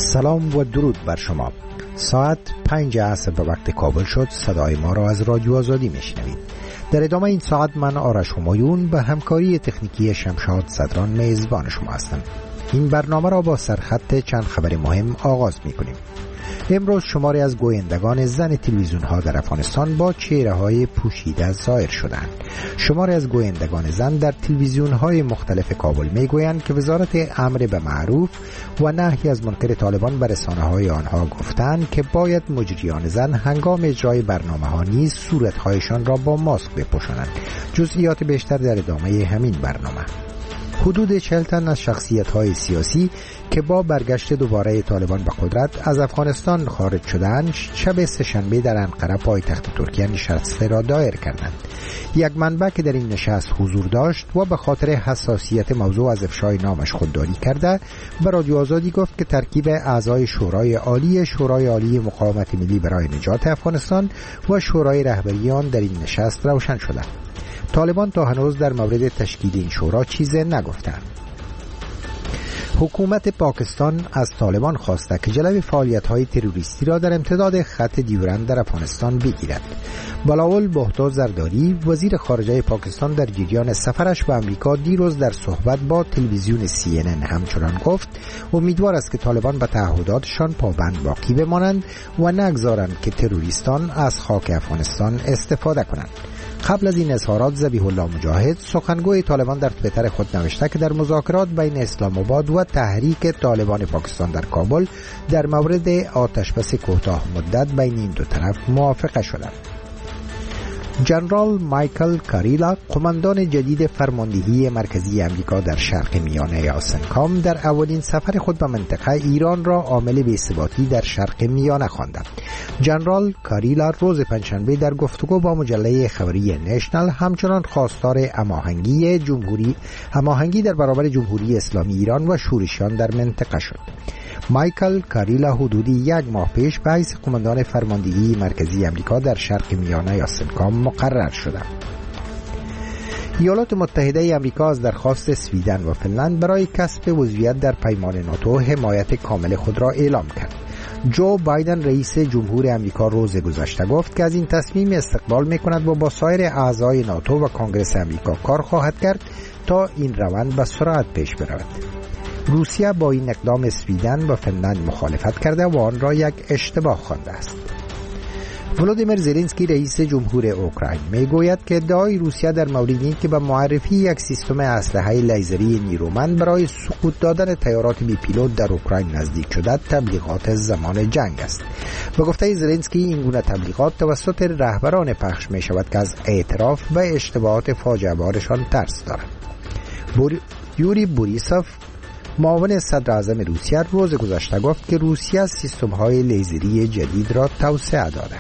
سلام و درود بر شما. ساعت 5 عصر به وقت کابل شد. صدای ما را از رادیو آزادی میشنوید. در ادامه این ساعت من آرش همایون به همکاری تکنیکی شمشاد صدران میزبان شما هستم. این برنامه را با سرخط چند خبر مهم آغاز میکنیم. امروز شماری از گویندگان زن تلویزیون ها در افغانستان با چهره های پوشیده ظاهر شدند. شماری از گویندگان زن در تلویزیون های مختلف کابل میگویند که وزارت امر به معروف و نهی از منکر طالبان به رسانه های آنها گفتند که باید مجریان زن هنگام اجرای برنامه ها نیز صورتهایشان را با ماسک بپوشانند. جزئیات بیشتر در ادامه همین برنامه. حدود 40 تن از شخصیت‌های سیاسی که با برگشت دوباره طالبان به قدرت از افغانستان خارج شدند، شب سه‌شنبه در انقره پایتخت ترکیه نشست را دایر کردند. یک منبع که در این نشست حضور داشت و به خاطر حساسیت موضوع از افشای نامش خودداری کرده، به رادیو آزادی گفت که ترکیب اعضای شورای عالی مقاومت ملی برای نجات افغانستان و شورای رهبری آن در این نشست روشن شده. طالبان تا هنوز در مورد تشکیل این شورا چیزی نگفتند. حکومت پاکستان از طالبان خواسته که جلوی فعالیت‌های تروریستی را در امتداد خط دیورند در افغانستان بگیرد. بلاول بهتو زرداری وزیر خارجه پاکستان در جریان سفرش به امریکا دیروز در صحبت با تلویزیون CNN همچنان گفت امیدوار است که طالبان به تعهداتشان پابند باقی بمانند و نگذارند که تروریستان از خاک افغانستان استفاده کنند. قبل از این اظهارات ذبیح الله مجاهد سخنگوی طالبان در توییتر خود نوشته که در مذاکرات بین اسلام آباد و تحریک طالبان پاکستان در کابل در مورد آتشبس کوتاه مدت بین این دو طرف موافقه شدند. جنرال مایکل کاریلا قماندان جدید فرماندهی مرکزی امریکا در شرق میانه آسنکام در اولین سفر خود به منطقه ایران را عامل بی‌ثباتی در شرق میانه خواند. جنرال کاریلا روز پنجشنبه در گفتگو با مجله خبری نشنل همچنان خواستار هماهنگی در برابر جمهوری اسلامی ایران و شورشیان در منطقه شد. مایکل کاریلا حدودی 1 ماه پیش به حیث قماندان فرماندهی مرکزی امریکا در شرق میانه آسنکام مقرر شد. ایالات متحده امریکا از درخواست سویدن و فنلند برای کسب عضویت در پیمان ناتو حمایت کامل خود را اعلام کرد. جو بایدن رئیس جمهور امریکا روز گذشته گفت که از این تصمیم استقبال می‌کند و با سایر اعضای ناتو و کنگره امریکا کار خواهد کرد تا این روند به سرعت پیش برود. روسیه با این اقدام سویدن و فنلند مخالفت کرده و آن را یک اشتباه خوانده است. ولودیمیر زلنسکی رئیس جمهور اوکراین میگوید که ادعای روسیه در مورد این که به معرفی یک سیستم اسلحه لیزری نیرومند برای سقوط دادن طیارات بی پیلوت در اوکراین نزدیک شده تبلیغات زمان جنگ است. به گفته زلنسکی این گونه تبلیغات توسط رهبران پخش می شود که از اعتراف و اشتباهات فاجعه بارشان ترس دارند. یوری بوریسوف معاون صدر اعظم روسیه روز گذشته گفت که روسیه سیستم‌های لیزری جدید را توسعه داده.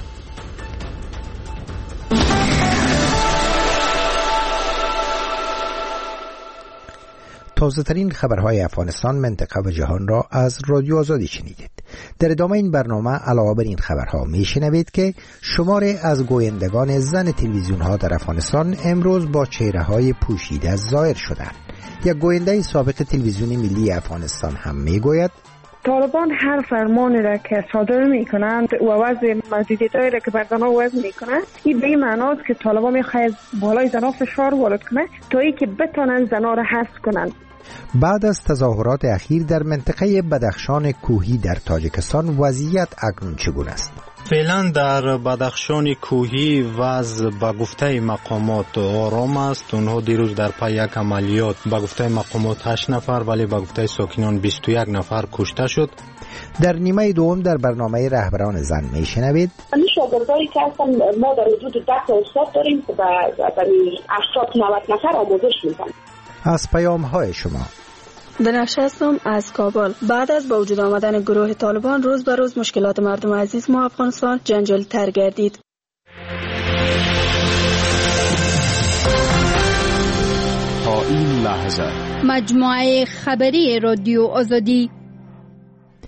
تازه‌ترین خبرهای افغانستان، منطقه و جهان را از رادیو آزادی شنیدید. در ادامه این برنامه علاوه بر این خبرها میشنوید که شماری از گویندگان زن تلویزیون ها در افغانستان امروز با چهره های پوشیده ظاهر شدند. یک گوینده سابق تلویزیون ملی افغانستان هم میگوید طالبان هر فرمانی را که صادر میکنند و وضع محدودیت‌هایی را که بر زنها وضع میکنند، این به این معناست که طالبان میخواهد بالای زنها فشار وارد کنه تا اینکه بتوانند زنها را حذف کنند. بعد از تظاهرات اخیر در منطقه بدخشان کوهی در تاجیکستان وضعیت اکنون چگونه است؟ فعلا در بدخشان کوهی وضع به گفته مقامات آرام است. اونها دیروز در پی یک عملیات به گفته مقامات 8 نفر ولی به گفته ساکنان 21 نفر کشته شد. در نیمه دوم در برنامه رهبران زن میشنوید این شاگردایی که هستن ما در حدود 10 استاد داریم که به 80-90 نفر آموزش میدن. از پیام‌های شما دنش هستم از کابل. بعد از با وجود آمدن گروه طالبان روز به روز مشکلات مردم عزیز ما افغانستان جنجالی تر گردید. تا این لحظه مجموعه خبری رادیو آزادی.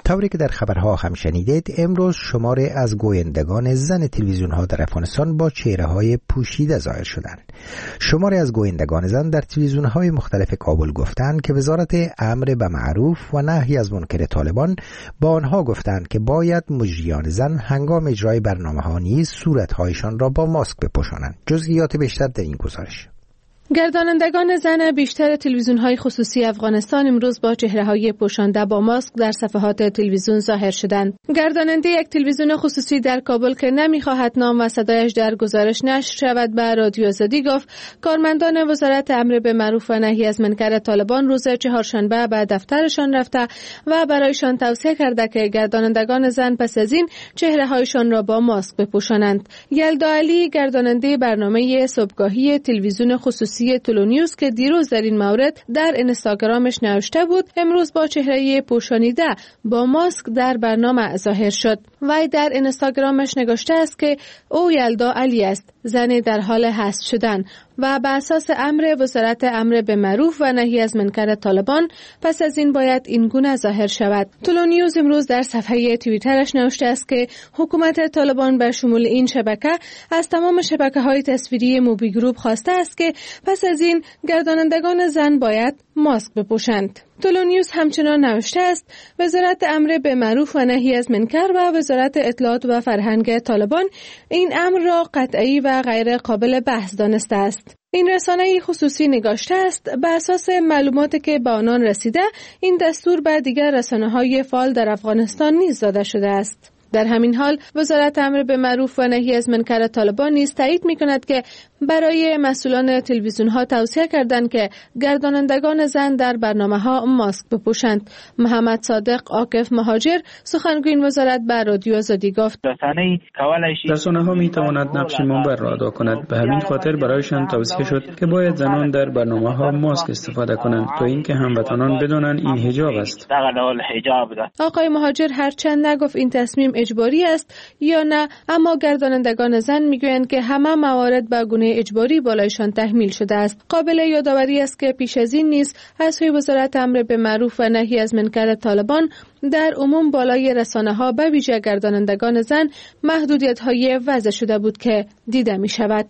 طوری که در خبرها هم شنیدید، امروز شماری از گویندگان زن تلویزیون ها در افغانستان با چهره های پوشیده ظاهر شدند. شماری از گویندگان زن در تلویزیون های مختلف کابل گفتند که وزارت امر به معروف و نهی از منکر طالبان با آنها گفتند که باید مجریان زن هنگام اجرای برنامه‌ها نیز صورت‌هایشان را با ماسک بپوشانند. جزئیات بیشتر در این گزارش. گردانندگان زن بیشتر تلویزیون‌های خصوصی افغانستان امروز با چهره‌های پوشانده با ماسک در صفحات تلویزیون ظاهر شدند. گرداننده یک تلویزیون خصوصی در کابل که نمی‌خواهد نام و صدایش در گزارش نشر شود به رادیو آزادی گفت کارمندان وزارت امر به معروف و نهی از منکر طالبان روز چهارشنبه به دفترشان رفته و برایشان توصیه کرده که گردانندگان زن پس از این چهره‌هایشان را با ماسک بپوشانند. یلدا علی گرداننده برنامه صبحگاهی تلویزیون خصوصی تولونیوز که دیروز در این مورد در اینستاگرامش نوشته بود امروز با چهره پوشانیده با ماسک در برنامه ظاهر شد. وی در اینستاگرامش نگاشته است که او یلدا علی است، زنی در حال حذف شدن و به اساس امر وزارت امر به معروف و نهی از منکر طالبان پس از این باید این گونه ظاهر شود. تولونیوز امروز در صفحه توییترش نوشته است که حکومت طالبان به شمول این شبکه از تمام شبکه‌های تصویری موبی گروپ خواسته است که پس از این گردانندگان زن باید ماسک بپوشند. تولونیوز همچنان نوشته است وزارت امر به معروف و نهی از منکر و وزارت اطلاعات و فرهنگ طالبان این امر را قطعی و غیر قابل بحث دانسته است. این رسانه خصوصی نگاشته است به اساس معلوماتی که به آنان رسیده این دستور به دیگر رسانه‌های فعال در افغانستان نیز داده شده است. در همین حال وزارت امر به معروف و نهی از منکر طالبان نیز تایید می‌کند که برای مسئولان تلویزیون‌ها توصیه کردند که گردانندگان زن در برنامه‌ها ماسک بپوشند. محمد صادق عاکف مهاجر سخنگوی وزارت به رادیو آزادی گفت رسانه‌ها می‌تواند نقش منبر را ادا کند، به همین خاطر برایشان توصیه شد که باید زنان در برنامه‌ها ماسک استفاده کنند تا اینکه هموطنان بدانند این حجاب است. آقای مهاجر هرچند نگفت این تصمیم اجباری است یا نه، اما گردانندگان زن میگویند که همه موارد به گونه اجباری بالایشان تحمیل شده است. قابل یادآوری است که پیش از این نیز از سوی وزارت امر به معروف و نهی از منکر طالبان در عموم بالای رسانه‌ها به ویژه گردانندگان زن محدودیت‌های وضع شده بود که دیده می‌شود.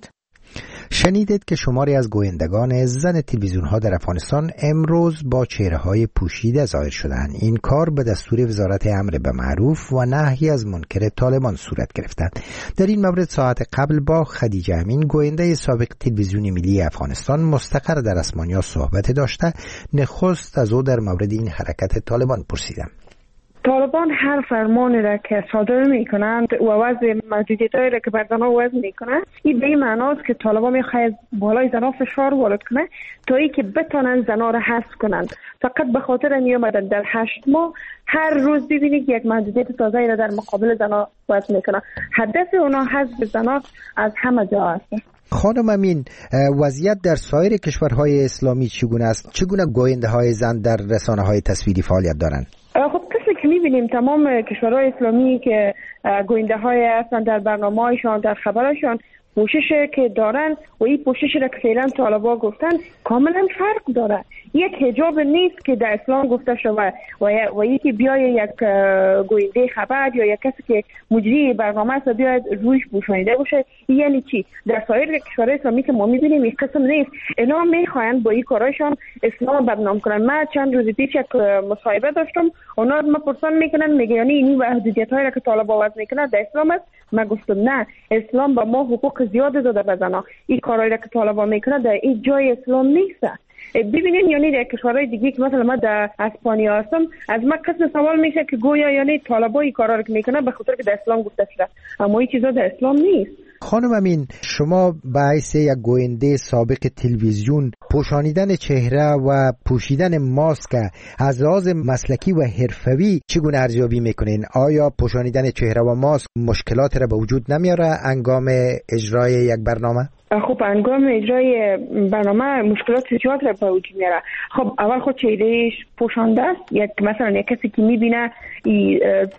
شنیدید که شماری از گویندگان زن تلویزیون ها در افغانستان امروز با چهره های پوشیده ظاهر شدند. این کار به دستور وزارت امر به معروف و نهی از منکر طالبان صورت گرفتند. در این مورد ساعت قبل با خدیجه امین گوینده سابق تلویزیون ملی افغانستان مستقر در اسمانیا صحبت داشته. نخست از او در مورد این حرکت طالبان پرسیدم. طالبان هر فرمانی را که صادر میکنند و وضع محدودیت‌هایی را که بر زنها وضع میکنند این به این معناست که طالبان میخواهد بالای زنها فشار وارد کنه تا ای که بتونن زنها را حذف کنند. فقط به خاطر نیامدن در 8 ماه هر روز ببینید یک محدودیت تازه‌ای را در مقابل زنها وضع میکنه. هدف اونا حذف زنها از همه جا است. خانم امین، وضعیت در سایر کشورهای اسلامی چگونه است؟ چگونه گوینده‌های زن در رسانه‌های تصویری فعالیت دارند؟ خب کسی که میبینیم تمام کشورهای اسلامی که گوینده های هستن در برنامه‌هایشان در خبرشان پوشش که دارن و این پوشش را که فعلا طالبان گفتن کاملا فرق داره. یک حجاب نیست که در اسلام گفته شده و یکی بیای یک گوینده خبر یا یک کسی که مجری برنامه است بیاید رویش پوشانیده باشه. یعنی چی؟ در سایر کشورهای اسلامی که ما میبینیم این قسم نیست. اینا میخواین با این کارایشان اسلام بدنام کنن. من چند روز پیش یک مصاحبه داشتم، اونا ما پرسان میکنن میگه یعنی این محدودیت‌هایی را که طالبان وضع میکنن در اسلام است؟ من گفتم نه، اسلام با ما حقوق زیاد داده به زنها. این کارایی را که طالبان میکنن در این جای اسلام نیست. ببینید یعنی در کشورهای دیگه که مثلا من در اسپانیا هستم از من قسم سوال میشه که گویا یعنی طالبان این کارا رو که میکنن به خاطر که در اسلام گفته شده، اما این چیزا در اسلام نیست. خانم امین، شما به حیث یک گوینده سابق تلویزیون پوشانیدن چهره و پوشیدن ماسک از لحاظ مسلکی و حرفوی چگونه ارزیابی میکنین؟ آیا پوشانیدن چهره و ماسک مشکلات را به وجود نمیاره هنگام اجرای یک برنامه؟ خب هنگام اجرای برنامه مشکلات زیاد را به وجود میاره. خب اول خود چهرهش پوشانده است. یک مثلا یک کسی که میبینه این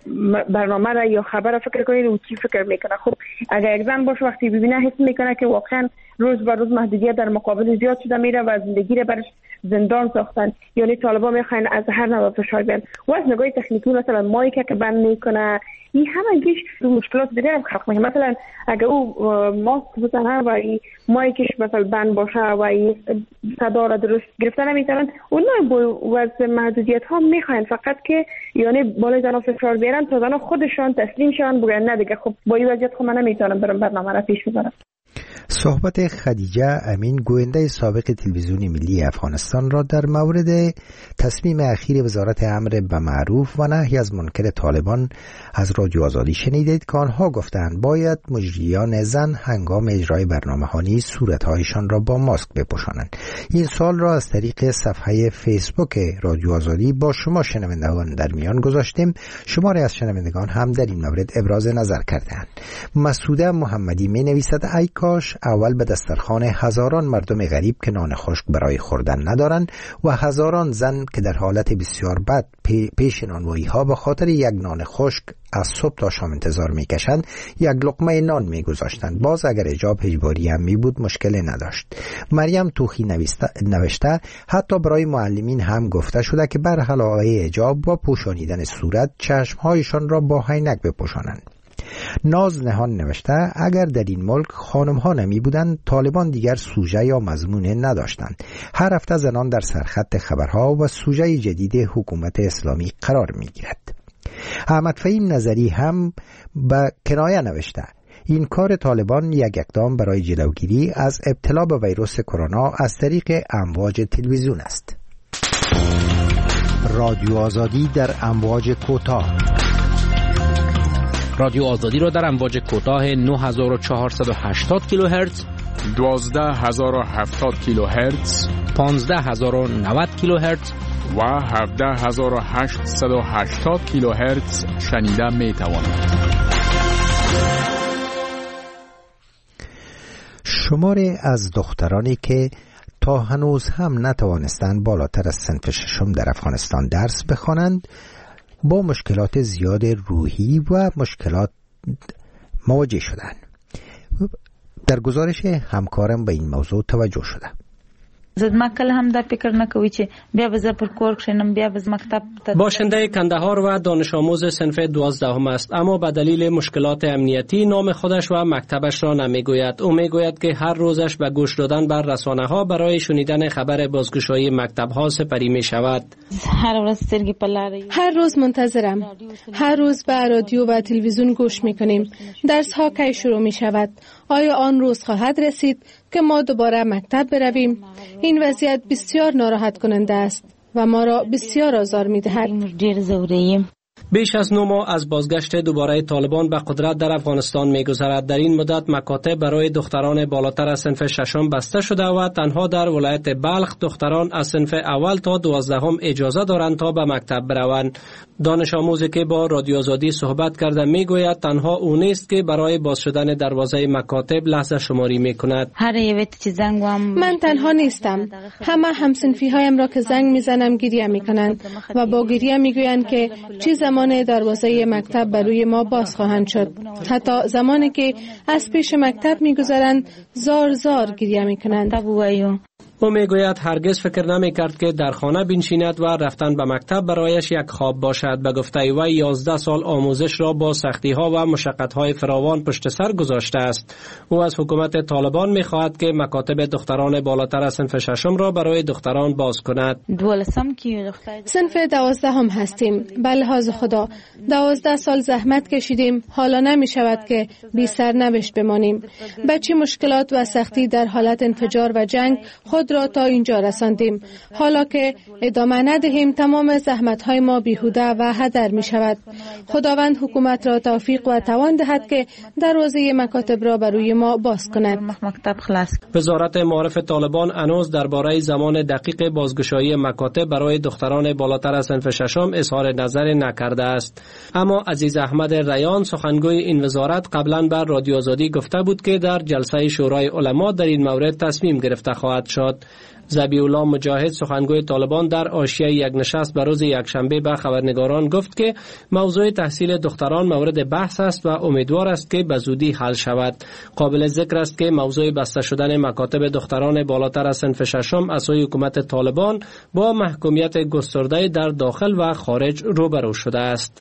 برنامه را یا خبر را فکر کنید و چی فکر میکنه. خب اگر یک زن باشه وقتی ببینه حس میکنه که واقعا روز به روز محدودیت در مقابل زیاد شده میره و زندگی را برش زندان ساختن. یعنی طالبان میخواین از هر نوع فشار بیان و از نگاه تکنیکی مثلا مایک که بند میکنه این همانگیش مشکلات دیگه هم خلق میکنه. مثلا اگه او ماسک بزنه و این مایکش مثلا بند باشه و این صدا را درست گرفتن نمیتونن، اونها با وضع محدودیت ها میخواین فقط که یعنی بالای زنها فشار بیارن تا زنها خودشان تسلیم شون بگن نه دیگه خب با این وضعیت خب من نمیتونم برم برنامه را پیش ببرم. صحبت خدیجه امین گوینده سابق تلویزیون ملی افغانستان را در مورد تصمیم اخیر وزارت امر به معروف و نهی از منکر طالبان از رادیو آزادی شنیدید که آنها گفتند باید مجریان زن هنگام اجرای برنامه‌ها نیز صورت‌هایشان را با ماسک بپوشانند. این سوال را از طریق صفحه فیسبوک رادیو آزادی با شما شنوندگان در میان گذاشتیم. شماری از شنوندگان هم در این مورد ابراز نظر کردند. مسعوده محمدی می‌نویسد ای کاش اول به دسترخوان هزاران مردم غریب که نان خشک برای خوردن ندارند و هزاران زن که در حالت بسیار بد پیش نانوایی ها به خاطر یک نان خشک از صبح تا شام انتظار میکشند یک لقمه نان میگذاشتند. باز اگر حجاب اجباری هم می بود مشکلی نداشت. مریم توخی نوشته حتی برای معلمین هم گفته شده که بر علاوه حجاب و پوشانیدن صورت چشمهایشان را با عینک بپوشانند. ناز نهان نوشته اگر در این ملک خانم ها نمی بودند طالبان دیگر سوژه یا مضمون نداشتند. هر هفته زنان در سرخط خبرها و سوژه جدید حکومت اسلامی قرار می گیرد. احمد فهیم نظری هم به کنایه نوشته این کار طالبان یک اقدام برای جلوگیری از ابتلا به ویروس کرونا از طریق امواج تلویزیون است. رادیو آزادی در امواج کوتاه. رادیو آزادی را در امواج کوتاه 9480 کیلوهرتز، 12070 کیلوهرتز، 15090 کیلوهرتز و 17880 کیلوهرتز شنیده می توانید. شماری از دخترانی که تا هنوز هم نتوانستند بالاتر از صنف ششم در افغانستان درس بخوانند با مشکلات زیاد روحی و مشکلات مواجه شدند. در گزارش همکارم به این موضوع توجه شده. باشنده کندهار و دانش آموز صنف 12 است، اما به دلیل مشکلات امنیتی نام خودش و مکتبش را نمیگوید. او میگوید که هر روزش به گوش دادن بر رسانه ها برای شنیدن خبر بازگشایی مکتب ها سپری می شود. هر روز منتظرم. هر روز به رادیو و تلویزیون گوش می کنیم. درس ها کی شروع می شود؟ آیا آن روز خواهد رسید که ما دوباره مکتب برویم؟ این وضعیت بسیار ناراحت کننده است و ما را بسیار آزار می دهد. بیش از 9 ماه از بازگشت دوباره طالبان به قدرت در افغانستان می‌گذرد. در این مدت مکاتب برای دختران بالاتر از صنف ششم بسته شده و تنها در ولایت بلخ دختران از صنف اول تا 12 اجازه دارند تا به مکتب بروند. دانش آموزی که با رادیو آزادی صحبت کرده میگوید تنها او نیست که برای باز شدن دروازه مکاتب لحظه شماری میکند. من تنها نیستم. همه همصنفی هایم را که زنگ میزنم گریه میکنند و با گریه میگویند که چه زمان دروازه مکتب بر روی ما باز خواهند شد. حتی زمانی که از پیش مکتب میگذرند زار زار گریه میکنند. او میگوید هرگز فکر نمیکرد که در خانه بنشیند و رفتن به مکتب برایش یک خواب باشد. به گفته وی 11 سال آموزش را با سختی ها و مشقت های فراوان پشت سر گذاشته است. او از حکومت طالبان میخواهد که مکاتب دختران بالاتر از صنف ششم را برای دختران باز کند. صنف 12 هم هستیم. به لحاظ خدا 12 سال زحمت کشیدیم. حالا نمی شود که بی سرنوشت بمانیم. به چه مشکلات و سختی در حالت انفجار و جنگ خود را تا اینجا رساندیم. حالا که ادامه ندهیم تمام زحمت‌های ما بیهوده و هدر می شود. خداوند حکومت را توفیق و توان دهد که دروازه مکاتب را برای ما باز کند. وزارت معارف طالبان هنوز درباره زمان دقیق بازگشایی مکاتب برای دختران بالاتر از صنف ششم اظهار نظر نکرده است. اما عزیز احمد ریان سخنگوی این وزارت قبلا بر رادیو آزادی گفته بود که در جلسه شورای علما در این مورد تصمیم گرفته خواهد شد. داد. ذبیح الله مجاهد سخنگوی طالبان در حاشیه یک نشست به روز یکشنبه به خبرنگاران گفت که موضوع تحصیل دختران مورد بحث است و امیدوار است که به زودی حل شود. قابل ذکر است که موضوع بسته شدن مکاتب دختران بالاتر از صنف ششم از سوی حکومت طالبان با محکومیت گسترده در داخل و خارج روبرو شده است.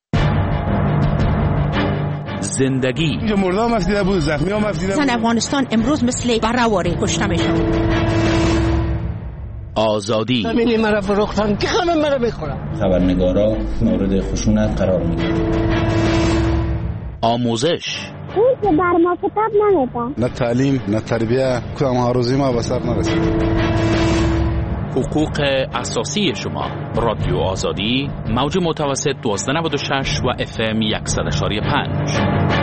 زندگی مردم مفیده بود، زخمی ها مفیده بود. زن افغانستان امروز مثل بره‌واره کشته میشه. آزادی زمینی مرا فروختن که همه مرا میخورن. خبرنگارا مورد خشونت قرار میگیرن. آموزش اون که بر ما کتاب نمیدن. نه تعلیم نه تربیه که ما روزی ما به سر نرسید. حقوق اساسی شما. رادیو آزادی موج متوسط 1296 و FM 100.5.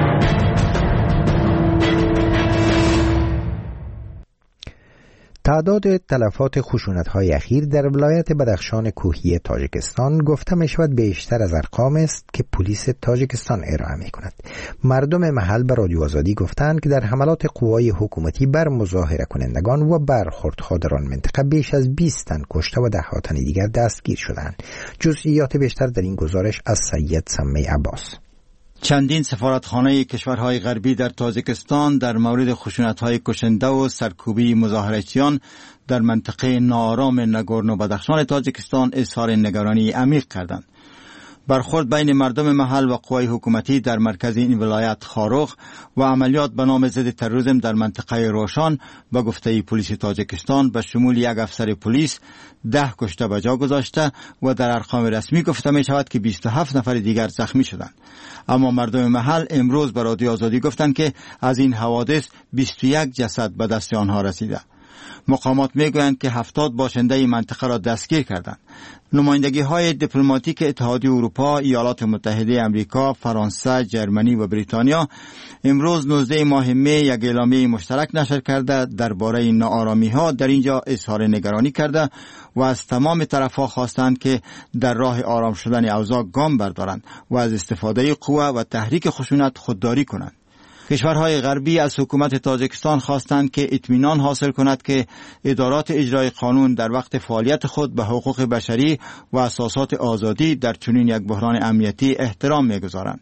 تعداد تلفات خشونت‌های اخیر در ولایت بدخشان کوهی تاجیکستان گفته می‌شود بیشتر از ارقام است که پلیس تاجیکستان ارائه می‌کند. مردم محل به رادیو آزادی گفتند که در حملات قوای حکومتی بر مظاهره کنندگان و برخوردها در آن منطقه بیش از 20 تن کشته و ده‌ها تن دیگر دستگیر شدند. جزئیات بیشتر در این گزارش از سید سمی عباس. چندین سفارتخانه کشورهای غربی در تاجیکستان در مورد خشونت‌های کشنده و سرکوبی مظاهرچیان در منطقه ناآرام ناگورنو بدخشان تاجیکستان اظهار نگرانی عمیق کردند. برخورد بین مردم محل و قوای حکومتی در مرکز این ولایت خاروخ و عملیات به نام ضد تروریسم در منطقه روشان به گفته پلیس تاجیکستان به شمول یک افسر پلیس 10 کشته به جا گذاشته و در ارقام رسمی گفته می شود که 27 نفر دیگر زخمی شدند. اما مردم محل امروز به رادیو آزادی گفتند که از این حوادث 21 جسد به دست آنها رسیده. مقامات میگویند که 70 باشنده این منطقه را دستگیر کردند. نمایندگی های دیپلماتیک اتحادیه اروپا، ایالات متحده آمریکا، فرانسه، جرمنی و بریتانیا امروز 19 ماه می یک اعلامیه مشترک نشر کرده درباره ناآرامی ها در اینجا اظهار نگرانی کرده و از تمام طرفها خواستند که در راه آرام شدن اوضاع گام بردارند و از استفاده قوه و تحریک خشونت خودداری کنند. کشورهای غربی از حکومت تاجیکستان خواستند که اطمینان حاصل کند که ادارات اجرای قانون در وقت فعالیت خود به حقوق بشری و اساسات آزادی در چنین یک بحران امنیتی احترام می‌گذارند.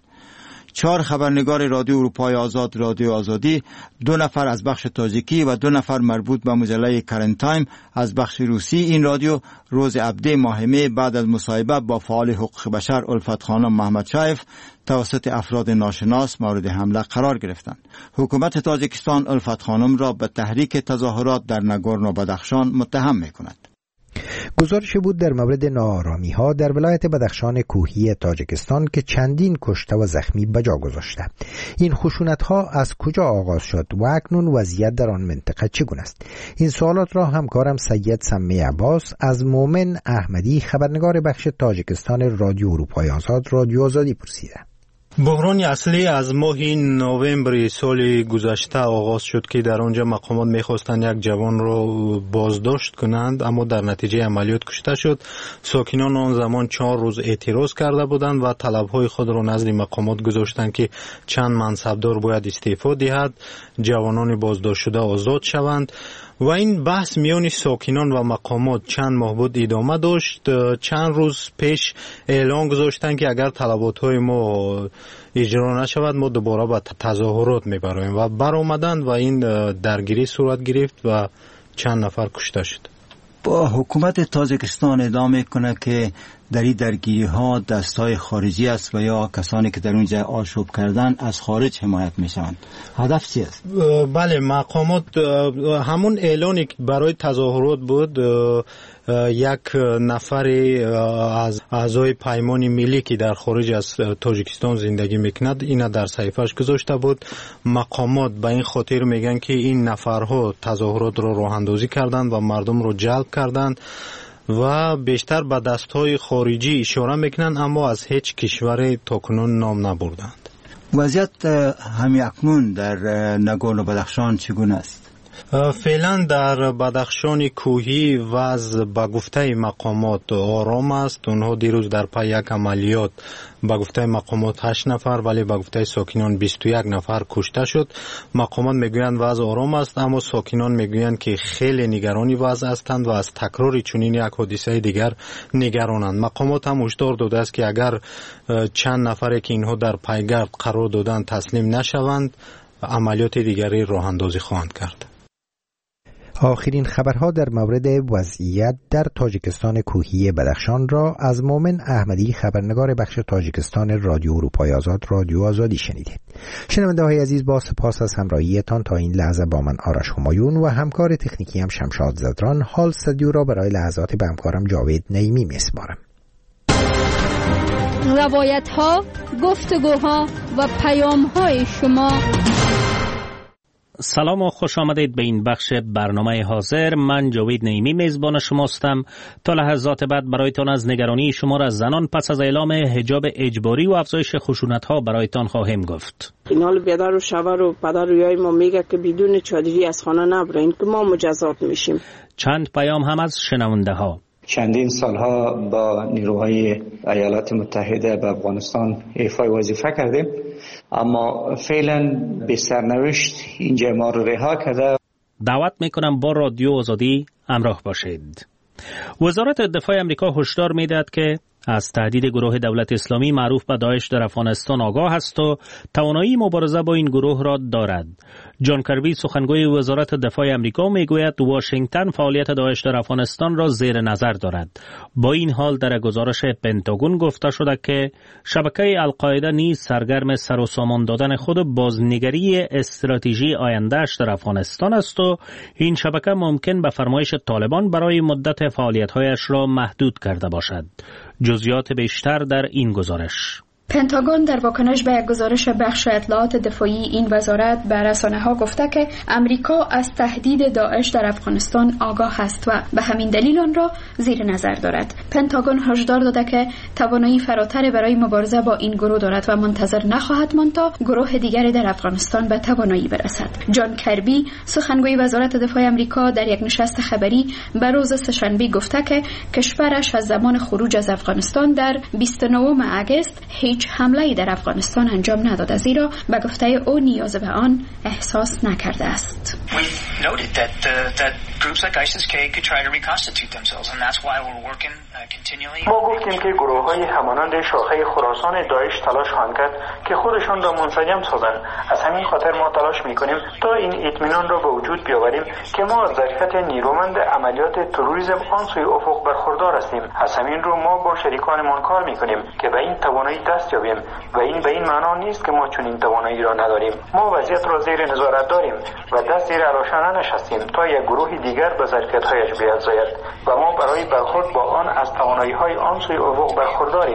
4 خبرنگار رادیو اروپای آزاد رادیو آزادی، 2 نفر از بخش تاجیکی و 2 نفر مربوط به مجله کرنت تایم از بخش روسی این رادیو روز 17 ماه می بعد از مصاحبه با فعال حقوق بشر الفت خانم محمد شایف توسط افراد ناشناس مورد حمله قرار گرفتند. حکومت تاجیکستان الفت خانم را به تحریک تظاهرات در ناگورنو بدخشان متهم می‌کند. گزارش بود در مورد ناآرامی ها در ولایت بدخشان کوهی تاجیکستان که چندین کشته و زخمی به جا گذاشته. این خشونت ها از کجا آغاز شد و اکنون وضعیت در آن منطقه چگونه است؟ این سوالات را همکارم سید سمی عباس از مومن احمدی خبرنگار بخش تاجیکستان رادیو اروپای آزاد رادیو آزادی پرسیده. بحران اصلی از ماه نوامبر سال گذشته آغاز شد که در آنجا مقامات می‌خواستند یک جوان را بازداشت کنند، اما در نتیجه عملیات کشته شد. ساکنان آن زمان 4 روز اعتراض کرده بودند و طلب‌های خود را نزد مقامات گذاشتند که چند منصبدار باید استعفا دهد، جوانان بازداشت شده آزاد شوند. و این بحث میان ساکنان و مقامات چند ماه بود ادامه داشت. چند روز پیش اعلان گذاشتن که اگر طلبات‌های ما اجرا نشود ما دوباره به تظاهرات میبریم و برآمدند و این درگیری صورت گرفت و چند نفر کشته شد. با حکومت تاجیکستان ادعا میکنه که در این درگیری ها دستای خارجی است و یا کسانی که در اونجا آشوب کردن از خارج حمایت میشوند. هدف چی است؟ بله، مقامات همون اعلانی که برای تظاهرات بود، یک نفر از اعضای پیمان ملی که در خارج از تاجیکستان زندگی میکند اینا در صحیفه‌اش گذاشته بود. مقامات به این خاطر میگن که این نفرها تظاهرات را راه اندازی کردند و مردم رو جلب کردند و بیشتر به دستهای خارجی اشاره میکنند، اما از هیچ کشور تاکنون نام نبردند. وضعیت همین اکنون در ناگورنو بدخشان چگونه است؟ فعلا در بدخشان کوهی وضع به گفته مقامات آرام است. اونها دیروز در پی یک عملیات به گفته مقامات 8 نفر ولی به گفته ساکنان 21 نفر کشته شد. مقامات میگویند وضع آرام است، اما ساکنان میگویند که خیلی نگرانی وضع هستند و از تکرار چنین یک حادثه دیگر نگرانند. مقامات هم هشدار داده است که اگر چند نفری که اینها در پیگرد قرار دادند تسلیم نشوند، عملیات دیگری راه اندازی خواهند کرد. آخرین خبرها در مورد وضعیت در تاجیکستان کوهی بدخشان را از مومن احمدی، خبرنگار بخش تاجیکستان رادیو اروپای آزاد، رادیو آزادی شنیدید. شنونده های عزیز، با سپاس از همراهیتان تا این لحظه با من آرش همایون و همکار تکنیکی هم شمشاد زدران حال استودیو را برای لحظات به همکارم جاوید نعیمی میسپارم. روایت ها، گفتگوها و پیام های شما. سلام و خوش آمدید به این بخش برنامه حاضر. من جاوید نعیمی میزبان شماستم. تا لحظات بعد برایتان از نگرانی شمار از زنان پس از اعلام حجاب اجباری و افزایش خشونت ها برایتان خواهیم گفت. این حال بیادر و شوهر و پدر رویای ما میگه که بدون چادری از خانه نبرین که ما مجازات میشیم. چند پیام هم از شنونده ها. چندین سالها با نیروهای ایالات متحده به افغانستان ایفای وظیفه کردیم، اما فعلا به سرنوشت اینجا ما رو رها کرده. دعوت میکنم با رادیو آزادی همراه باشید. وزارت دفاع امریکا هشدار میدهد که از تهدید گروه دولت اسلامی معروف به داعش در افغانستان آگاه است و توانایی مبارزه با این گروه را دارد. جان کربی، سخنگوی وزارت دفاع امریکا، میگوید واشنگتن فعالیت داعش در افغانستان را زیر نظر دارد. با این حال در گزارش پنتاگون گفته شده که شبکه القاعده نیز سرگرم سر و سامان دادن خود بازنگری استراتژی آینده‌اش در افغانستان است و این شبکه ممکن به فرمایش طالبان برای مدت فعالیت‌هایش را محدود کرده باشد. جزئیات بیشتر در این گزارش. پنتاگون در واکنش به یک گزارش بخش اطلاعات دفاعی این وزارت به رسانه‌ها گفته که امریکا از تهدید داعش در افغانستان آگاه است و به همین دلیل آن را زیر نظر دارد. پنتاگون هشدار داده که توانایی فراتر برای مبارزه با این گروه دارد و منتظر نخواهد ماند تا گروه دیگری در افغانستان به توانایی برسد. جان کربی، سخنگوی وزارت دفاع امریکا، در یک نشست خبری به روز سه‌شنبه گفته که کشورش از زمان خروج از افغانستان در 29 اگست هیچ حمله‌ای در افغانستان انجام نداده، زیرا به گفته او نیاز به آن احساس نکرده است. ما گفتیم که گروه‌های همانند شاخه خراسان داعش تلاش خواهند کرد که خودشان را منسجم سازند. از همین خاطر ما تلاش می‌کنیم تا این اطمینان را به وجود بیاوریم که ما از ظرفیت نیرومند عملیات تروریسم آن سوی افق برخوردار هستیم. از همین رو ما با شریکانمان کار می‌کنیم که به این توانایی دست یابیم و این به این معنا نیست که ما چنین توانایی را نداریم. ما وضعیت را زیر نظارت داریم و دست زیر علاشانه نشستیم تا یک گروه دیگر به ظرفیت‌هایش بیفزاید و ما برای برخورد با آن از توانایی‌های آن سوی افق برخورداریم.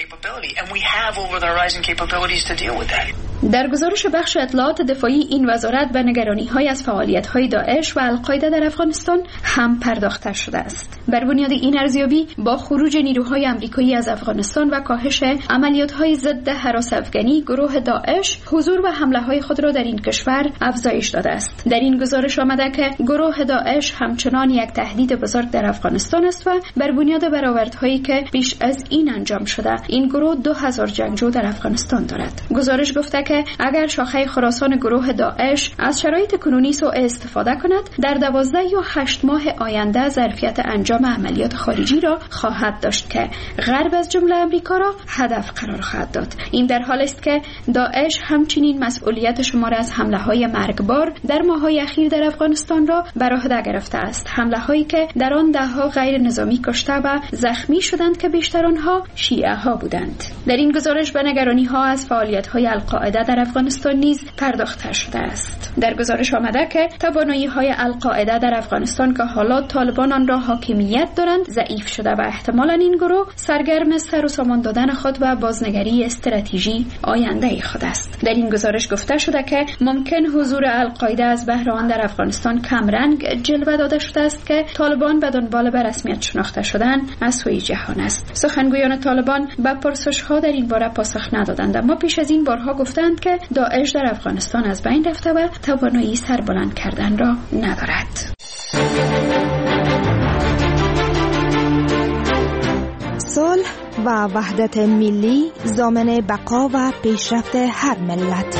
در گزارش بخش اطلاعات دفاعی این وزارت به نگرانی‌های از فعالیت‌های داعش و القاعده در افغانستان هم پرداخته شده است. بر بنیاد این ارزیابی با خروج نیروهای آمریکایی از افغانستان و کاهش عملیات‌های ضد هراس افغانی، گروه داعش حضور و حمله‌های خود را در این کشور افزایش داده است. در این گزارش آمده که گروه داعش همچنان یک تهدید بزرگ در افغانستان است و بر بنیاد برآوردهایی که پیش از این انجام شده، این گروه 2000 جنگجو در افغانستان دارد. گزارش گفته که اگر شاخه خراسان گروه داعش از شرایط کنونی سوء استفاده کند، در 12 یا 8 ماه آینده ظرفیت انجام عملیات خارجی را خواهد داشت که غرب از جمله آمریکا را هدف قرار خواهد داد. این در حالی است که داعش همچنین مسئولیت شمار از حمله‌های مرگبار در ماه‌های اخیر در افغانستان را بر عهده گرفته است. حمله‌هایی که در آن ده‌ها غیر نظامی کشته و زخمی شدند که بیشتر آنها شیعه‌ها بودند. در این گزارش به نگرانی‌ها از فعالیت‌های القاعده در افغانستان نیز پرداخته شده است. در گزارش آمده که توانایی‌های القاعده در افغانستان که حالا طالبان آن را حاکمیت دارند ضعیف شده و احتمالاً این گروه سرگرم سر و سامان دادن خود و بازنگری استراتژی آینده خود است. در این گزارش گفته شده که ممکن حضور القاعده از بهر آن در افغانستان کمرنگ جلوه داده شده است که طالبان به دنبال به رسمیت شناخته شدن از سوی جهان است. سخنگویان طالبان به پرسش‌ها در این باره پاسخ ندادند، اما پیش از این بارها گفته دادند که داعش در افغانستان از بین رفته و توانایی سربلند کردن را ندارد. صلح و وحدت ملی ضامن بقا و پیشرفت هر ملت.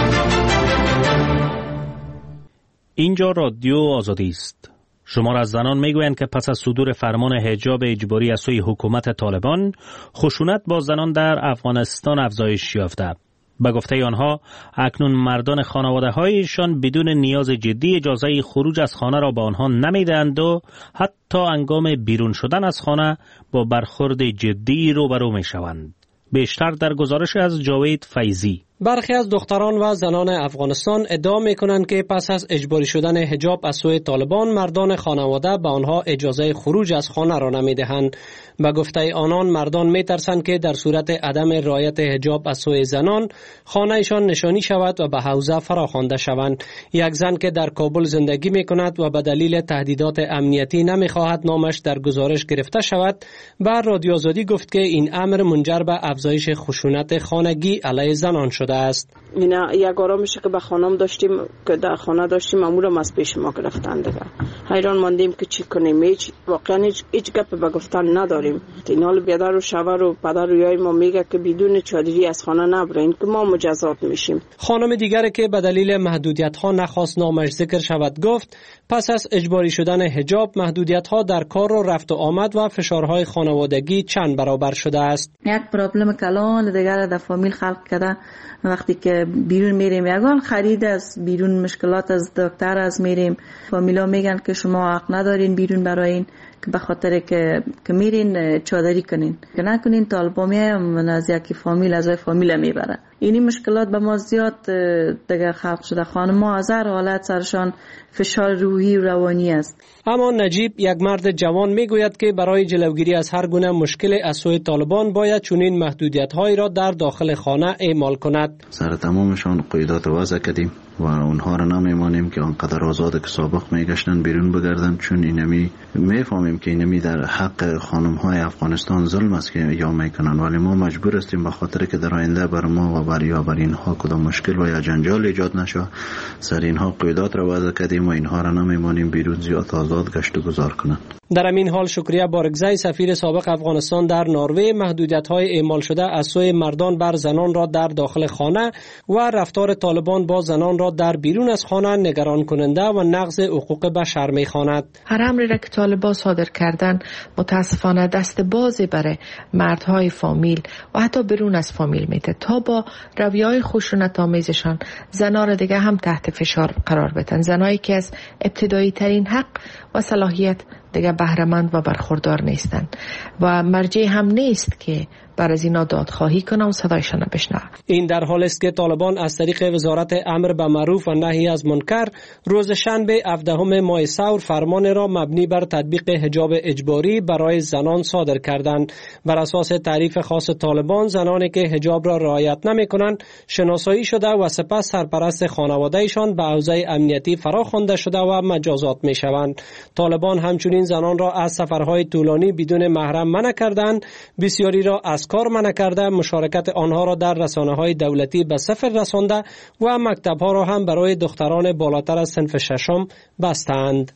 اینجا رادیو آزادی است. شمار از زنان میگویند که پس از صدور فرمان حجاب اجباری از سوی حکومت طالبان، خشونت با زنان در افغانستان افزایش یافته. به گفته آنها اکنون مردان خانواده‌هایشان بدون نیاز جدی اجازه خروج از خانه را به آنها نمیدهند و حتی هنگام بیرون شدن از خانه با برخورد جدی روبرو میشوند. بیشتر در گزارش از جاوید فیضی. برخی از دختران و زنان افغانستان ادعا می‌کنند که پس از اجباری شدن حجاب از سوی طالبان، مردان خانواده به آنها اجازه خروج از خانه را نمی‌دهند. به گفته آنان مردان می‌ترسند که در صورت عدم رعایت حجاب از سوی زنان، خانه‌شان نشانی شود و به حوزه فراخوانده شوند. یک زن که در کابل زندگی می‌کند و به دلیل تهدیدات امنیتی نمی‌خواهد نامش در گزارش گرفته شود، به رادیو آزادی گفت که این امر منجر به افزایش خشونت خانگی علیه زنان شده است. اینا یک آرامیشه که به خانم داشتیم که در خانه داشتیم معمولا از پیش ما گرفتن دیگه. حیران ماندیم که چی کنیم. واقعا هیچ گپ به گفتن نداریم. این حال بیادر و شوهر و پدر و یای ما میگه که بدون چادری از خانه نبرین که ما مجازات میشیم. خانم دیگری که به دلیل محدودیت ها نخواست نامش ذکر شود گفت پس از اجباری شدن حجاب محدودیت ها در کار و رفت و آمد و فشارهای خانوادگی چند برابر شده است. یک پرابلم کلان دیگر در فامیل خلق کرده. وقتی که بیرون میریم یگان خرید از بیرون مشکلات از دکتر از میریم، فامیلا میگن که شما حق ندارین بیرون براین که به خاطر که میرین چادری کنین که نکنین طالبا میایم از یکی فامیل از فامیل میبره. اینی مشکلات به ما زیاد دیگه خلق شده. خانم ما از هر حالت سرشان فشار روحی و روانی است. اما نجیب یک مرد جوان میگوید که برای جلوگیری از هر گونه مشکل از سوی طالبان باید چنین محدودیت‌هایی را در داخل خانه اعمال کند. سر تمامشان قیودات وضع کردیم و اونها را نمیمانیم که آنقدر آزاد که سابق میگشتن بیرون بگردن، چون اینمی میفهمیم که اینمی در حق خانم‌های افغانستان ظلم است که یا میکنن، ولی ما مجبور هستیم به خاطر که در آینده بر ما و بر اینها کدام مشکل و یا جنجال ایجاد نشه سر اینها قیودات را وضع کردیم و اینها را نمیمانیم بیرون زیاد آزاد گشت و گذار کنند. در همین حال شکریه بارگزی سفیر سابق افغانستان در نروژ محدودیت‌های اعمال شده از سوی مردان بر زنان را در داخل خانه و رفتار طالبان با زنان را در بیرون از خانه نگران کننده و نقض حقوق بشر می‌خواند. هر امری را که طالبان صادر کردن متاسفانه دست بازی برای مردهای فامیل و حتی بیرون از فامیل میده تا با رویه‌های خشونت‌آمیزشان زنان را دیگه هم تحت فشار قرار بدن. زنایی که از ابتدایی ترین حق و صلاحیت دیگه بهره‌مند و برخوردار نیستند و مرجع هم نیست که بر از اینا دادخواهی کنه و صدایشان بشنوه. این در حالی است که طالبان از طریق وزارت امر به معروف و نهی از منکر روز شنبه 17 ماه ثور فرمان را مبنی بر تطبیق حجاب اجباری برای زنان صادر کردند. بر اساس تعریف خاص طالبان زنانی که حجاب را رعایت نمی‌کنند شناسایی شده و سپس سرپرست خانواده‌شان به حوزه امنیتی فراخوانده شده و مجازات می‌شوند. طالبان همچنین زنان را از سفرهای طولانی بدون محرم منع کردند، بسیاری را از کار منع کرده، مشارکت آنها را در رسانه‌های دولتی به صفر رسانده و مکتب‌ها را هم برای دختران بالاتر از صنف ششم بستند.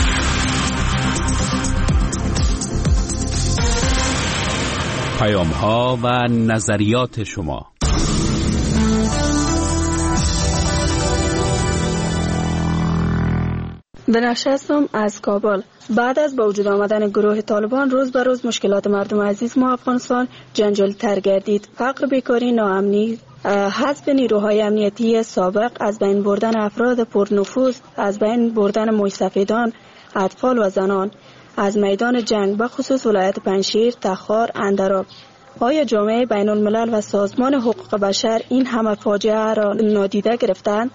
پیام‌ها و نظریات شما. بنفشه هستم از کابل. بعد از با وجود آمدن گروه طالبان روز به روز مشکلات مردم عزیز ما افغانستان جنجالی تر گردید. فقر، بیکاری، ناامنی، حذف نیروهای امنیتی سابق، از بین بردن افراد پرنفوذ، از بین بردن موسفیدان، اطفال و زنان از میدان جنگ، به خصوص ولایت پنجشیر، تخار، اندراب. آیا جامعه بین الملل و سازمان حقوق بشر این همه فاجعه را نادیده گرفتند؟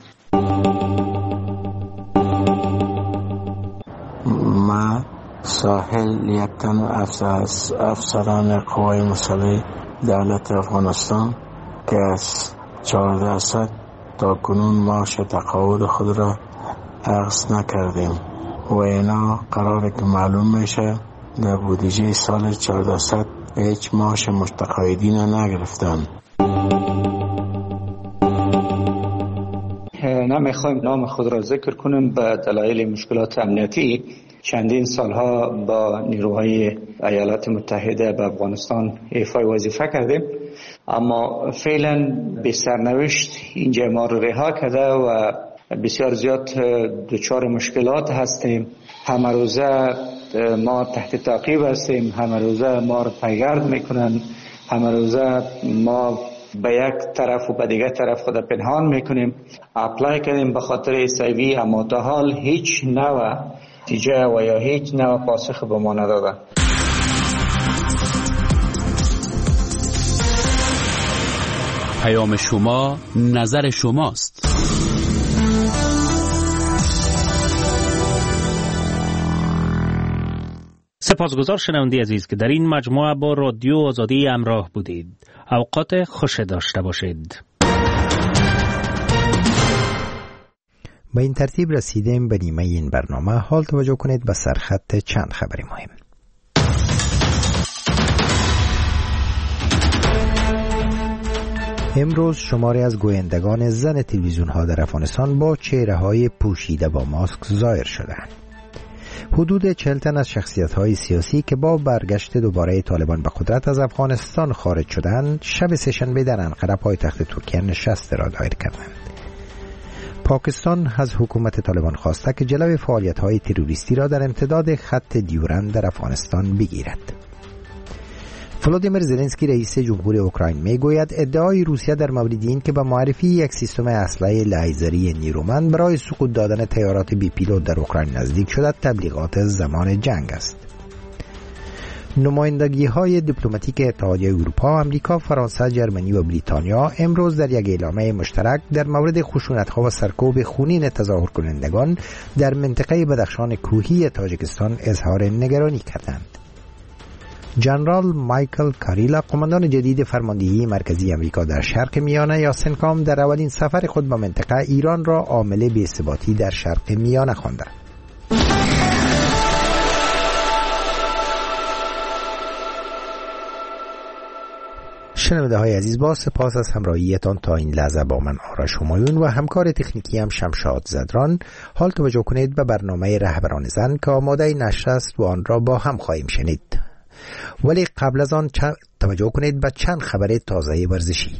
ما ساحل یک تن از افسران قوای مسلح دولت افغانستان که از 1400 تا کنون معاش تقاعد خود را اخذ نکردیم و اینا قراره که معلوم میشه در بودجه سال 1400 هیچ معاش متقاعدین نگرفتن. نمیخوایم نام خود را ذکر کنیم به دلایل مشکلات امنیتی. چندین سالها با نیروهای ایالات متحده به افغانستان ایفای وظیفه کردیم، اما فعلا به سرنوشت اینجا ما رو رها کرده و بسیار زیاد دچار مشکلات هستیم. همه روزه ما تحت تعقیب هستیم، همه روزه ما رو پیگرد میکنن، همه روزه ما به یک طرف و به دیگر طرف خود پنهان میکنیم. اپلای کردیم به خاطر سیوی، اما تا حال هیچ نوع نتیجه و یا هیچ نوع پاسخ به ما ندادن. پیام شما، نظر شماست. سپاسگزار شنونده عزیز که در این مجموعه با رادیو آزادی همراه بودید. اوقات خوش داشته باشید. با این ترتیب رسیدیم به نیمه این برنامه. حال توجه کنید به سرخط چند خبری مهم. امروز شماری از گویندگان زن تلویزیون ها در افغانستان با چهره های پوشیده با ماسک ظاهر شدند. حدود 40 تن از شخصیت های سیاسی که با برگشت دوباره طالبان به قدرت از افغانستان خارج شدند، شب سه‌شنبه در انقره پایتخت ترکیه نشست را دایر کردند. پاکستان از حکومت طالبان خواسته که جلوی فعالیت‌های تروریستی را در امتداد خط دیورند در افغانستان بگیرد. ولادیمیر زلنسکی رئیس جمهوری اوکراین میگوید ادعای روسیه در مورد این که به معرفی یک سیستم اسلحه لیزری نیرومند برای سقوط دادن طیارات بی پیلوت در اوکراین نزدیک شده تبلیغات زمان جنگ است. نمایندگی‌های دیپلماتیک اتحادیه اروپا، آمریکا، فرانسه، ژرمنی و بریتانیا امروز در یک اعلامیه مشترک در مورد خشونت‌ها و سرکوب خونین تظاهر کنندگان در منطقه بدخشان کوهی تاجیکستان اظهار نگرانی کردند. جنرال مایکل کاریلا، قماندان جدید فرماندهی مرکزی آمریکا در شرق میانه یا سنکام، در اولین سفر خود به منطقه ایران را عامل بی‌ثباتی در شرق میانه خواند. شنونده های عزیز، با سپاس از همراهیتان تا این لحظه با من آرش همایون و همکار تکنیکی هم شمشاد زدران. حال توجه کنید به برنامه رهبران زن که آماده نشر است و آن را با هم خواهیم شنید. ولی قبل از آن توجه کنید به چند خبر تازه ورزشی.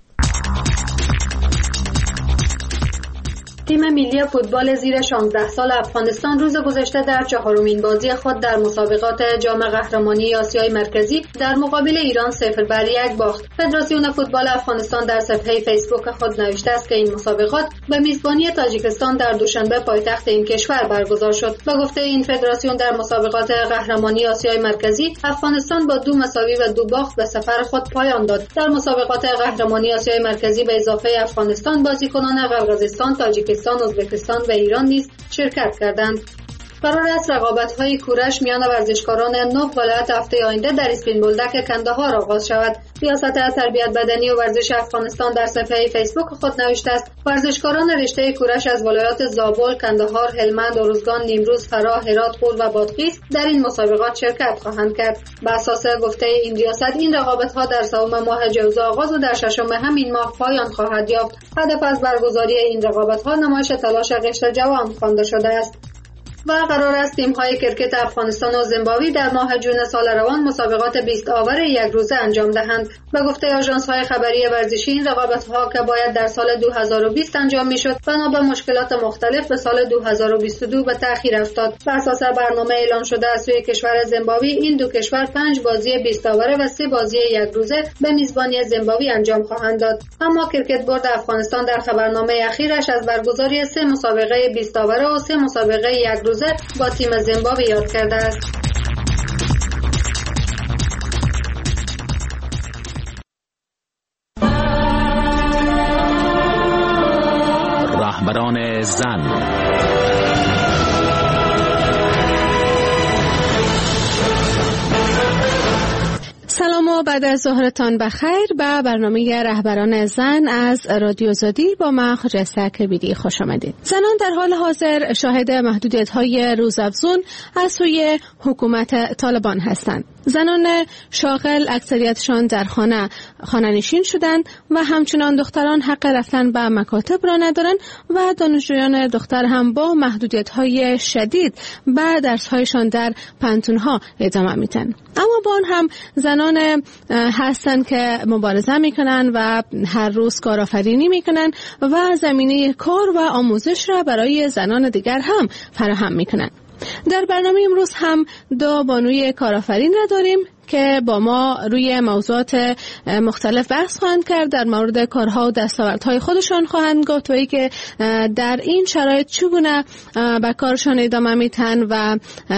تیم ملی فوتبال زیر 16 سال افغانستان روز گذشته در چهارمین بازی خود در مسابقات جام قهرمانی آسیای مرکزی در مقابل ایران 0-1 باخت. فدراسیون فوتبال افغانستان در صفحه فیسبوک خود نوشته است که این مسابقات به میزبانی تاجیکستان در دوشنبه پایتخت این کشور برگزار شد. به گفته این فدراسیون در مسابقات قهرمانی آسیای مرکزی افغانستان با 2 مساوی و 2 باخت به سفر خود پایان داد. در مسابقات قهرمانی آسیای مرکزی به اضافه افغانستان بازیکنان قرقیزستان، تاجیکستان، ازبکستان و ایران نیز شرکت کردند. قرار است رقابت‌های کورش میان ورزشکاران 9 ولایت هفته آینده در اسپین بولدک کندهار آغاز شود. ریاست تربیت بدنی و ورزش افغانستان در صفحه فیسبوک خود نوشته است ورزشکاران رشته کورش از ولایات زابل، کندهار، هلمند، اروزگان، نیمروز، فراه، هرات، غور و بادغیس در این مسابقات شرکت خواهند کرد. بر اساس گفته این ریاست این رقابت‌ها در سوم ماه جوزا آغاز و در ششم همین ماه پایان خواهد یافت. هدف از برگزاری این رقابت‌ها نمایش تلاش قشر جوان خوانده شده است. و قرار است تیم‌های کرکت افغانستان و زیمبابوه در ماه جون سال روان مسابقات 20 آور یک روزه انجام دهند. به گفته آژانس‌های خبری ورزشی این رقابت‌ها که باید در سال 2020 انجام می‌شد بنا به مشکلات مختلف به سال 2022 به تأخیر افتاد. بر اساس برنامه اعلام شده از سوی کشور زیمبابوه این دو کشور 5 بازی 20 آوره و 3 بازی یک روزه به میزبانی زیمبابوه انجام خواهند داد. اما کرکت بورد افغانستان در خبرنامه اخیرش از برگزاری 3 مسابقه 20 آوره و 3 مسابقه یک روزه با تیم زیمبابوه یاد کرده است. رهبران زن. سلام و شما بعد از ظهرتان بخیر به برنامه رهبران زن از رادیو آزادی با من خجسته کبیری خوش آمدید. زنان در حال حاضر شاهد محدودیت‌های روزافزون از سوی حکومت طالبان هستند. زنان شاغل اکثریتشان در خانه نشین شدند و همچنان دختران حق رفتن به مکاتب را ندارند و دانشجویان دختر هم با محدودیت‌های شدید به درس‌هایشان در پانتون‌ها ادامه میدن. اما با آن هم زنان هستند که مبارزه میکنن و هر روز کارآفرینی میکنن و زمینه کار و آموزش را برای زنان دیگر هم فراهم میکنن. در برنامه امروز هم دو بانوی کارآفرین را داریم که با ما روی موضوعات مختلف بحث خواهند کرد. در مورد کارها و دستاوردهای خودشان خواهند گفت و ای که در این شرایط چگونه به کارشان ادامه میتن و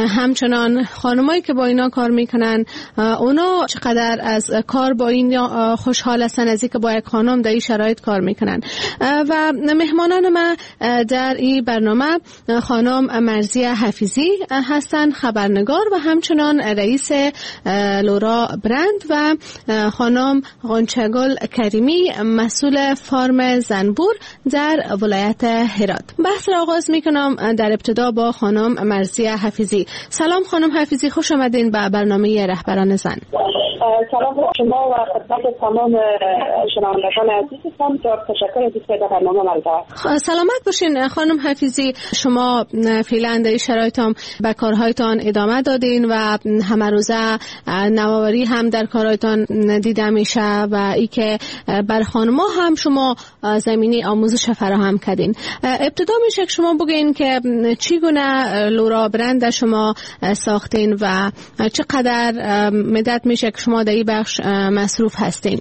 همچنان خانمایی که با اینا کار میکنن اونا چقدر از کار با این خوشحال هستن از اینکه با یک خانم در این شرایط کار میکنن. و مهمانان ما در این برنامه خانم مرزیه حفیظی هستن، خبرنگار و همچنان رئیس لورا برند و خانم غنچه‌گل کریمی مسئول فارم زنبور در ولایت هرات. بحث را آغاز میکنم در ابتدا با خانم مرزیه حفیظی. سلام خانم حفیظی، خوش آمدین به برنامه رهبران زن. سلام شما و خدمت تمام شنوندگان عزیزتان. تشکر از اینکه برنامه ما را سلامت باشین خانم حفیظی. شما فعلا در شرایط هم به کارهایتان ادامه دادین و همه روزه نوآوری هم در کارهایتان دیده میشه و ای که بر خانم‌ها هم شما زمینه آموزش فراهم کردین. ابتدا میشه که شما بگین که چگونه لورا برند شما ساختین و چقدر مدت میشه که شما در این بخش مصروف هستین؟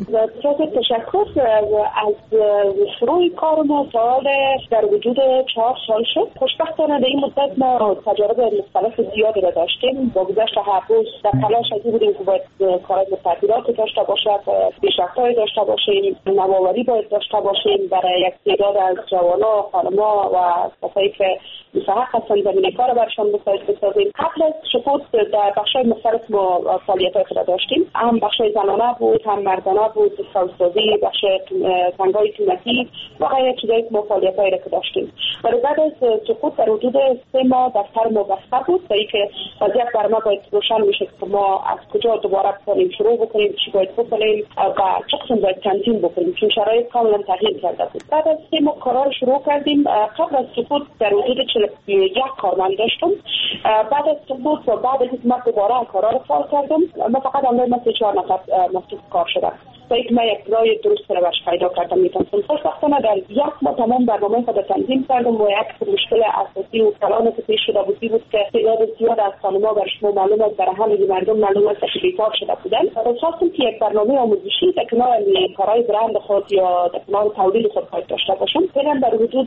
تشکر. از شروع کار ما در وجود 4 سال شد. خوشبختانه در این مدت ما تجارب مختلف زیادی را داشتیم. با گذشت هر روز در تلاش بودیم که باید کارهای متعددات داشته باشد، پیشرفت‌های داشته باشیم، نوآوری باید داشته باشیم برای یک تعداد از جوان‌ها، خانم‌ها و کسایی که مستحق هستند زمینه کار برشان بسازیم. قبل از سقوط در بخش‌های مختلف ما فعالیت‌های خود داشتیم. هم بخش‌های زنانه بود، هم مردانه بود، سازسازی، بخش سنگ‌های قیمتی و غیره چیزایی که ما فعالیت‌هایی را که داشتیم. ولی بعد از سقوط در حدود 3 ماه دفتر ما بسته بود، تا اینکه وضعیت بر ما باید روشن میشه که ما از کجا دوباره کنیم شروع بکنیم، چی باید بکنیم و چه قسم باید تنظیم بکنیم، چون شرایط کاملا تغییر کرده بود. بعد از 3 ماه کارا رو شروع کردیم. قبل از سقوط در حدود 41 کارمند داشتم. بعد از سقوط و بعد از اینکه من دوباره کارا رو فعال کردم، ما فقط الان مثل 4 نفر مصروف کار شدم. تا اینکه من یک راه درست رو برش پیدا کردم. میتونم خوشبختانه در 1 ماه تمام برنامه خود تنظیم کردم و یک مشکل اساسی و کلان که پیش شده بود که تعداد زیاد از خانم‌ها بر شما معلوم است، برای همه مردم معلوم است که بیکار شده بودن. خواستم که یک برنامه آموزشی در کنار کارهای برند خود یا در کنار تولید خود باید داشته باشم. فعلا در حدود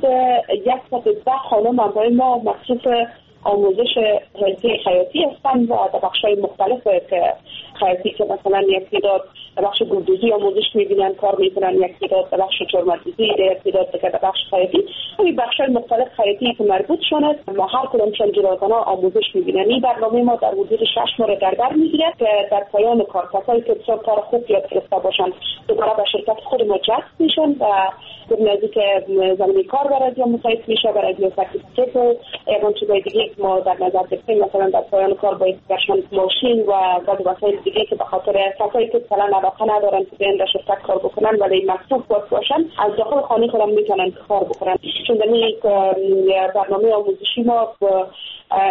110 خانم برای ما مخصوص آموزش حرفه خیاطی هستند و در بخش‌های مختلف که خیاطی که مثلا یک تعداد در بخش گلدوزی آموزش می‌بینن، کار می‌کنن، یک تعداد در بخش چرم‌دوزی، یک تعداد در بخش خیاطی. این بخش‌های مختلف خیاطی که مربوط شدن ما هر کدومشون جداگانه آموزش می‌بینن. این برنامه ما در حدود 6 ماه در بر می‌گیره که در پایان کار کسایی که بسیار کار خوب یاد گرفته باشن دوباره به شرکت خود ما جذب میشن و در نزدیک زمینه کار برای مساعد میشه، برای سرتیفیکت و اون چیزای دیگه ما در نظر داشتیم. مثلا در پایان کار باید برشان ماشین و بعد وسایل دیگه که به خاطر کسایی که مثلا علاقه ندارن که در شرکت کار بکنن ولی مصروف باشن از داخل خانه خودم میتونن کار بکنن. چون در این برنامه آموزشی ما